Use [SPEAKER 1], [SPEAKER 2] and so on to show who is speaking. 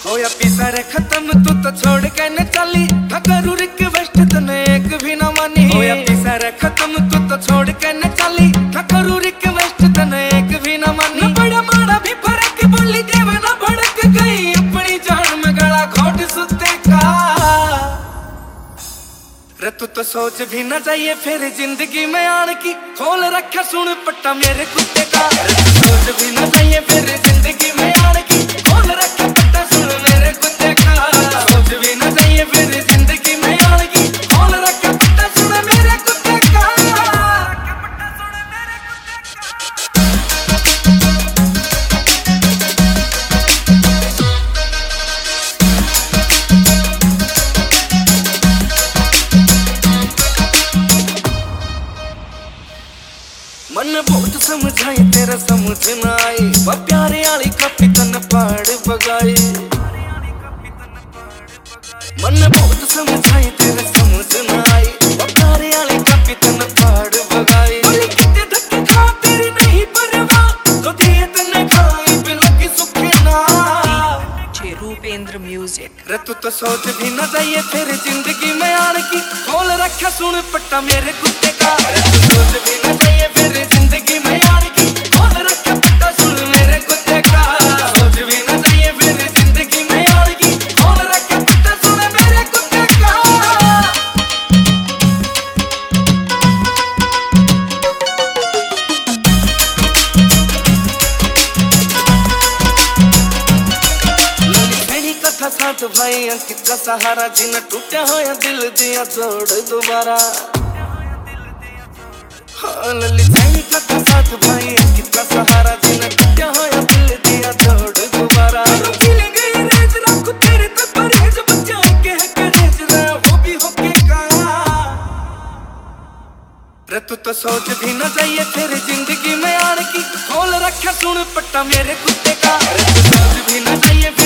[SPEAKER 1] होया पीसा रे खत्म तू तो छोड़ के न चली था करूँ रिक्वेस्ट तने एक भी ना मानी। होया पीसा रे खत्म तू तो छोड़ के न चली था करूँ रिक्वेस्ट तने एक भी ना मानी। बड़ा माड़ा भी फर्क बोली देव ना भड़क गई अपनी जान में गला घोट सुते का। रे तू तो सोच भी न जाइए फिर जिंदगी में आन की खोल रखा सुन पट्टा मेरे कुत्ते का। रे तू सोच भी न जाइए फिर जिंदगी में आन की खोल रखा पट्टा सुन मेरे कुत्ते का। सोच भी न जाइए फिर जिंदगी में आन की खोल रखा पट्टा सुन मेरे कुत्ते का। मन बहुत समझाई तेरा समझ न आई वह प्यारे आली कपी तन पहाड़ बगाई। मन बहुत समझाई तेरा समझ न आई वह प्यारे आली कपी तन पहाड़ बगाई। कितने धक्के खा तेरी नहीं परवाह तो दिए तने खाई बिना की सुखे ना।
[SPEAKER 2] रूपेंद्र म्यूजिक।
[SPEAKER 1] रे तू तो सोच भी न जाइए फिर जिंदगी में आन की खोल रखा सुन पट्टा मेरे कुत्ते का। रे तू सोच भी न जाइए फिर जिंदगी में आन की खोल रखा पट्टा सुन मेरे कुत्ते का। सोच भी न जाइए फिर जिंदगी में आन की खोल रखा पट्टा सुन मेरे कुत्ते का। साथ भाई अंकित का सहारा जिन्हें टूटा होया दिल दिया तोड़ दोबारा। हाँ ललित सैनिक का साथ भाई अंकित का सहारा जिन्हें टूटा होया दिल दिया तोड़ दोबारा। फीलिंग ये रेज रखो तेरे पे परहेज बच्चा के है करेज रे वो भी होके का। रे तू तो सोच भी न जाइए फिर जिंदगी में आन की खोल रखा सुन पट्टा मेरे कुत्ते का। रे तू सोच भी न जाइए